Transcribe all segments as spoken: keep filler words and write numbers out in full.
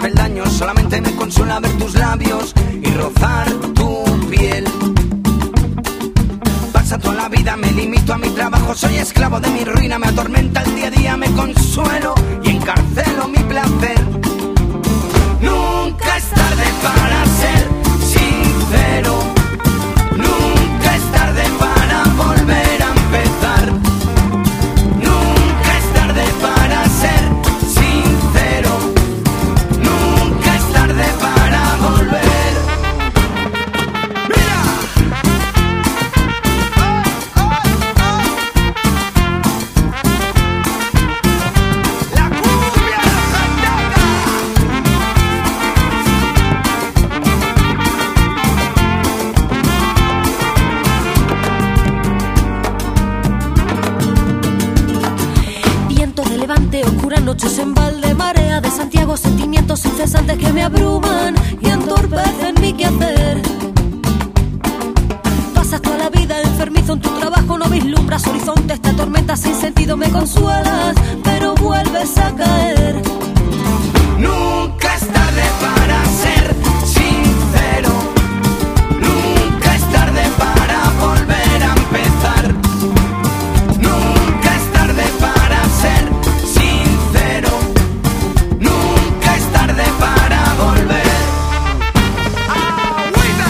peldaños, solamente me consuela ver tus labios y rozar tu piel. Pasa toda la vida, me limito a mi trabajo, soy esclavo de mi ruina, me atormenta el día a día, me consuelo y encarcelo mi placer. Nunca es tarde para ser sincero, nunca es tarde para volver a empezar. Nunca es tarde para ser sincero, nunca es tarde para volver. ¡Mira! La cumbia fandango. Viento de levante, oscuras noches en balde, marea de Santiago, sentimientos incesantes que me abruman y entorpecen mi quehacer. Pasas toda la vida enfermizo en tu trabajo, no vislumbras horizontes, te atormentas sin sentido, me consuelas, pero vuelves a caer. Nunca es tarde para ser sincero, nunca es tarde para volver a empezar. Nunca es tarde para ser sincero, nunca es tarde para volver. ¡Agüita!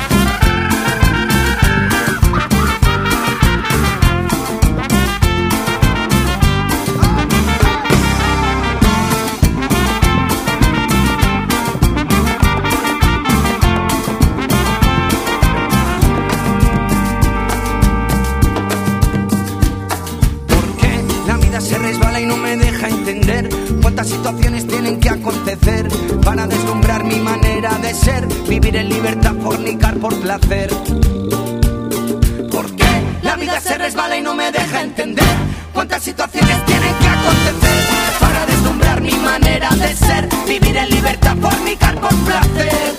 Porque la vida se resbala y no me deja entender cuántas situaciones tienen que acontecer para deslumbrar mi manera de ser, vivir en libertad, fornicar por placer. Porque la vida se resbala y no me deja entender cuántas situaciones tienen que acontecer para deslumbrar mi manera de ser, vivir en libertad, fornicar por placer.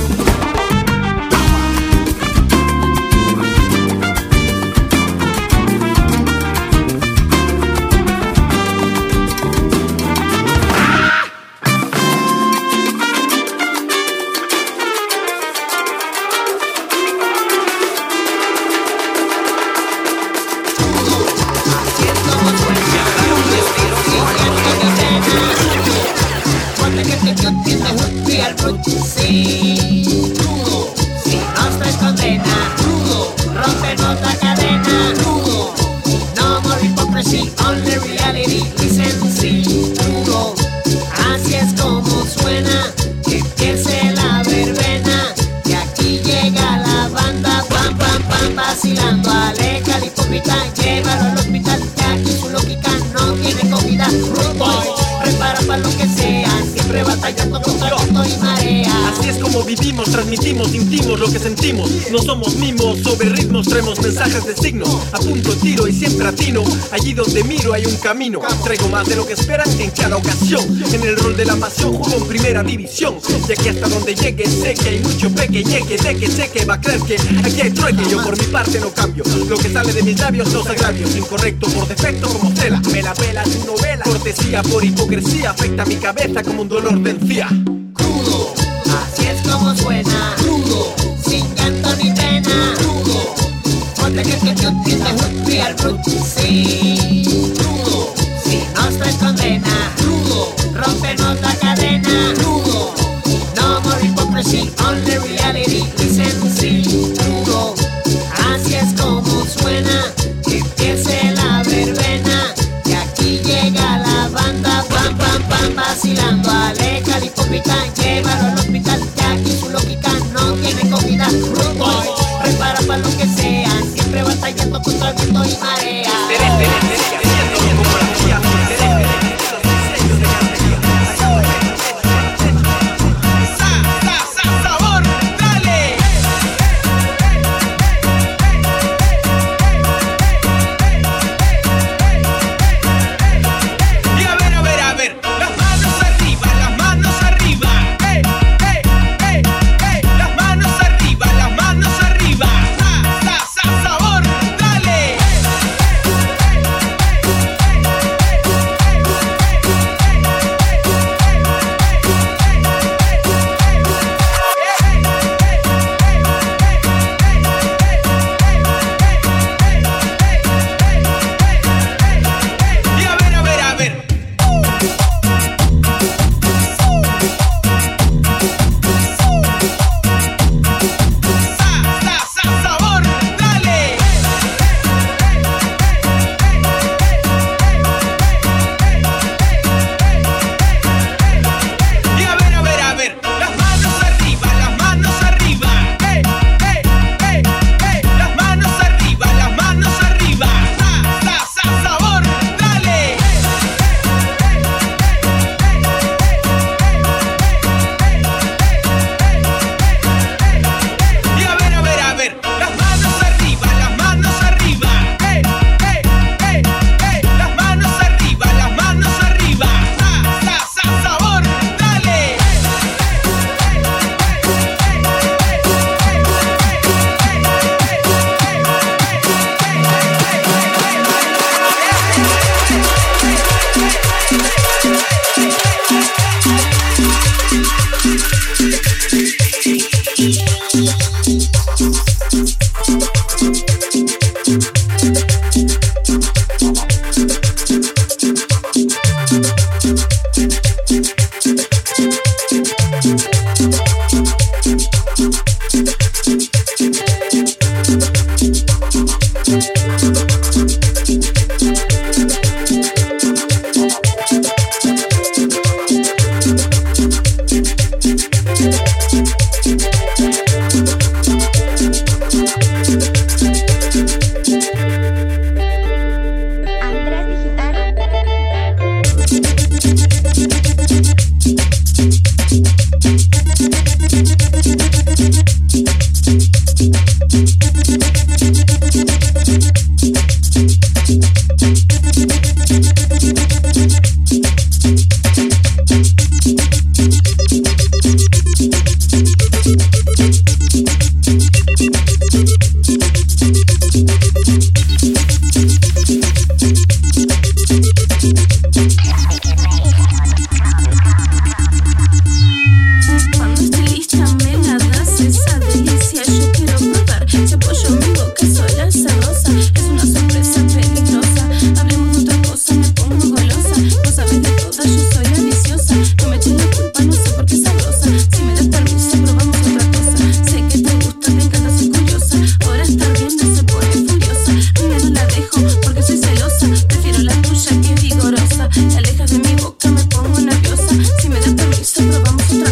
Sí, nudo, si nostra es condena, nudo, rompernos la cadena, nudo, no more hypocrisy, only reality, listen, sí, nudo, así es como suena, que empiece la verbena, y aquí llega la banda, pam, pam, pam, vacilando, aleja al hipócrita, llévalo al hospital, que aquí su lógica no tiene comida, rude boy, prepara para lo que sea, siempre batallando contra viento y marea. Así es como vivimos, transmitimos, sentimos lo que sentimos. No somos mimos, sobre ritmos traemos mensajes de signos. Apunto, tiro y siempre atino. Allí donde miro hay un camino. Traigo más de lo que esperan en cada ocasión. En el rol de la pasión juego en primera división. Y aquí hasta donde llegue sé que hay mucho peque. Llegue de que sé que va a creer que aquí hay trueque. Yo por mi parte no cambio. Lo que sale de mis labios los agravios. Incorrecto por defecto como tela. Me la pela tu novela. Cortesía por hipocresía afecta mi cabeza como un dolor de encía. Crudo, así es como suena, crudo, sin llanto ni pena, crudo, ponte que que yo tiene un real brut, sí, crudo, si nostra es condena, crudo, rompenos la cadena, crudo, no more hypocrisy, only reality, listen, sí, crudo, así es como suena, que empiece la verbena, y aquí llega la banda, pam, pam, pam, vacilando, aleja al hipócrita,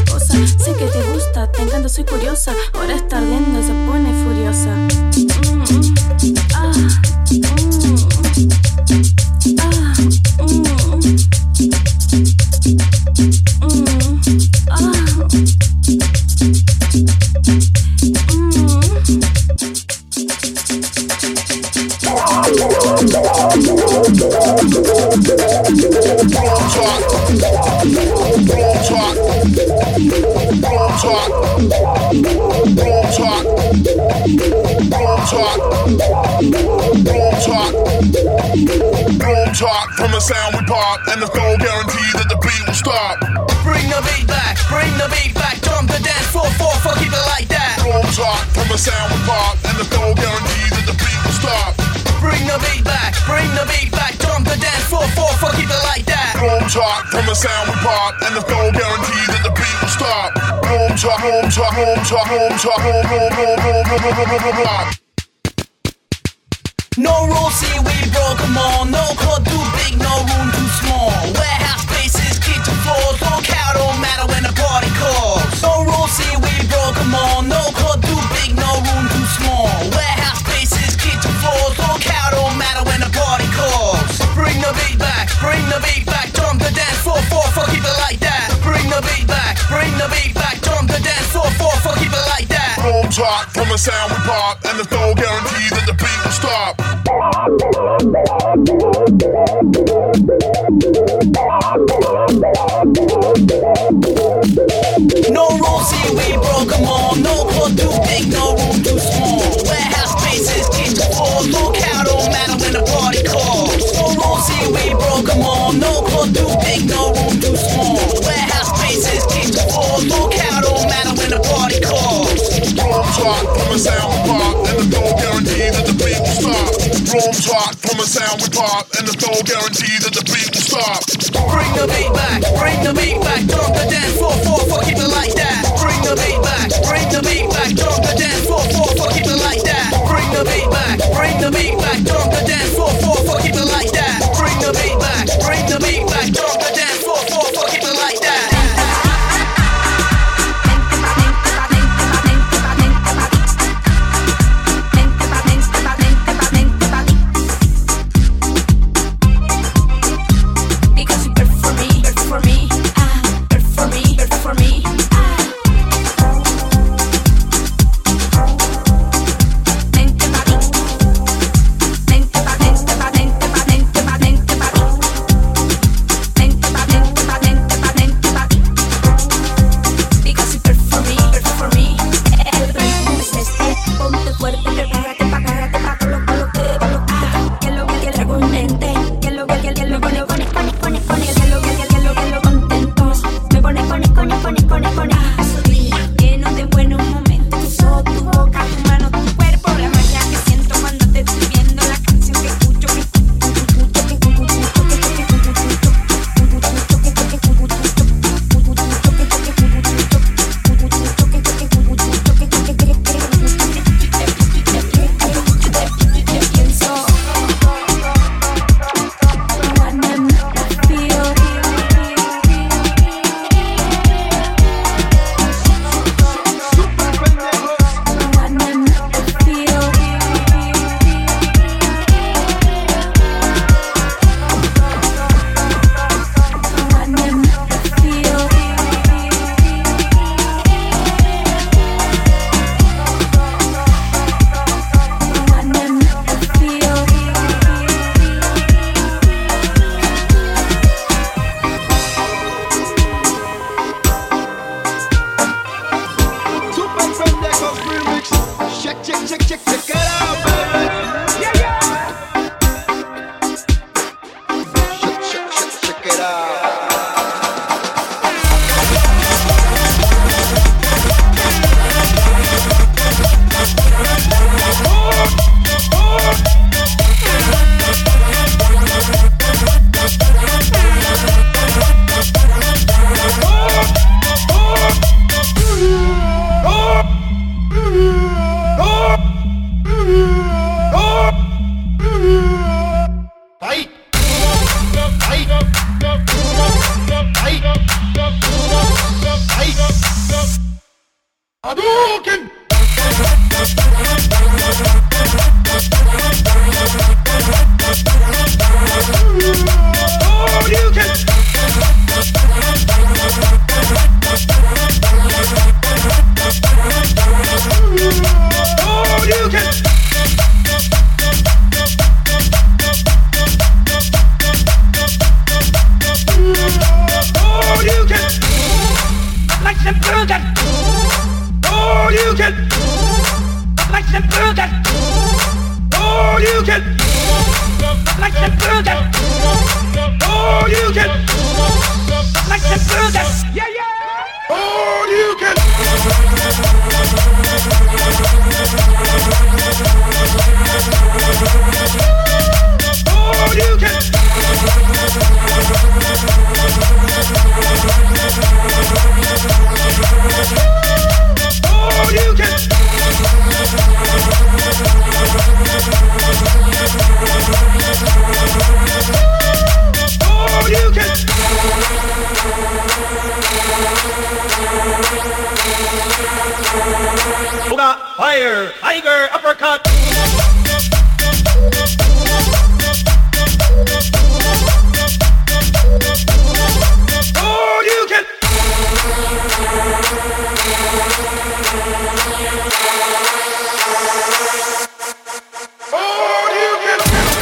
mariposa. Sé que te gusta, te encanta, soy curiosa. Ahora está ardiendo y se pone furiosa. Mm, ah, mm, ah, mm, mm, ah. From the sound we pop, and there's no guarantee that the beat will stop. Bring the beat back, bring the beat back, jump the dance floor, four, four, keep it like that. Boom talk, from the sound we pop, and there's no guarantee that the beat will stop. Bring the beat back, bring the beat back, jump the dance floor, four, four, keep it like that. Boom talk, from the sound we pop, and there's no guarantee that the beat will stop. Boom talk, boom talk, boom talk, boom talk, boom, boom, boom, boom, boom, boom, boom, boom, boom. No rules, see we broke them all. No club too big, no room too small. Warehouse spaces, kitchen floors. Look out, don't matter when the party calls. No rules, see we broke them all. No club too big, no room too small. Warehouse spaces, kitchen floors. Look out, don't matter when the party calls. Bring the beat back, bring the beat back. Jump the dance floor, four, four, keep it like that. Bring the beat back, bring the beat back. Jump the dance floor, four, four, keep it like that. Boom talk, from the sound we pop, and there's no guarantee that the beat will stop. No rules, see we broke them all. No club too big, no room too small. Warehouse spaces, kitchen floors. Look out, don't matter when the party calls. No rules, see we broke them all. No club too big, no room too small. Warehouse spaces, kitchen floors. Look out, don't matter when the party calls. Boom talk, from the sound we pop, and there's no guarantee that the beat will stop. Boom talk, from the sound we pop, and there's no guarantee that the beat will stop. Bring the beat back, bring the beat back, jump the dance floor, four, four, keep it like that. Bring the beat back, bring the beat back, jump the dance floor, four, four, keep it like that. Bring the beat back, bring the beat back, jump the dance floor, four, four, keep it like that. Bring the beat back, bring the beat back, jump the dance floor, four, four, keep it like that. Hadouken! Oh, you can. Oh, you can. Oh, you can. Like some burger. Oh, you can. Like some burger. Oh, you can. Like some burger. Oh, you can. Like some burger. Yeah, yeah. Oh, you can. Oh, you can. Oh, you can. Oh, you can. Booga, fire, tiger, uppercut. Oh, you can. Oh, you can.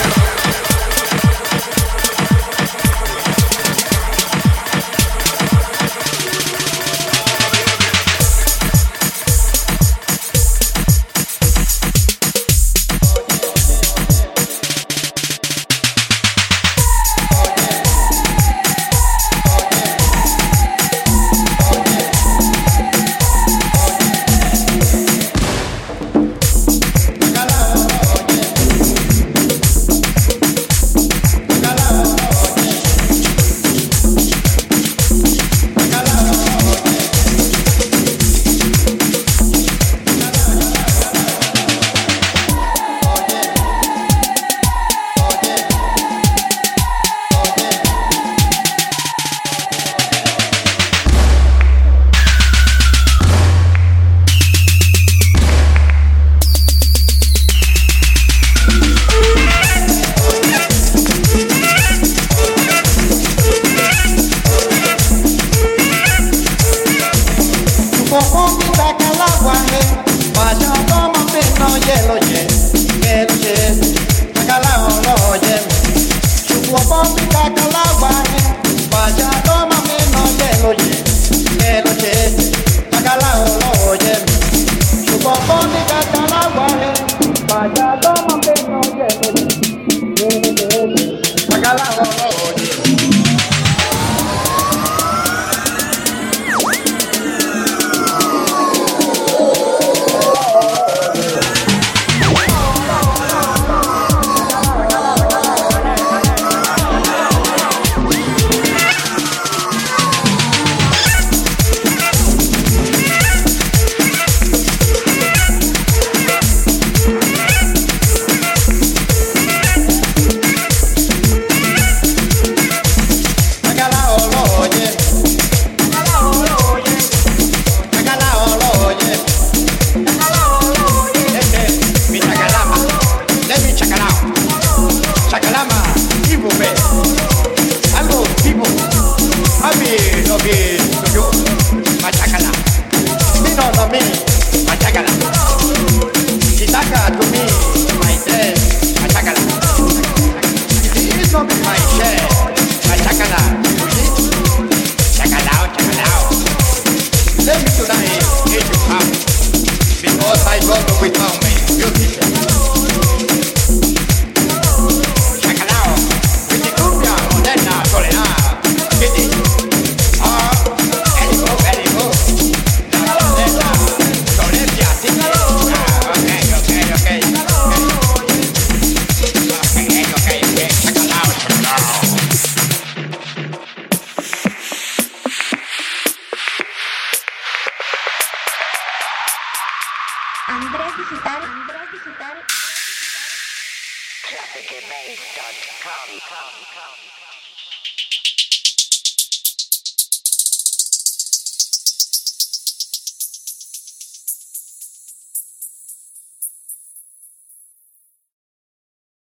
Andrés Digital, Andrés Digital, Traffic and Bass dot com.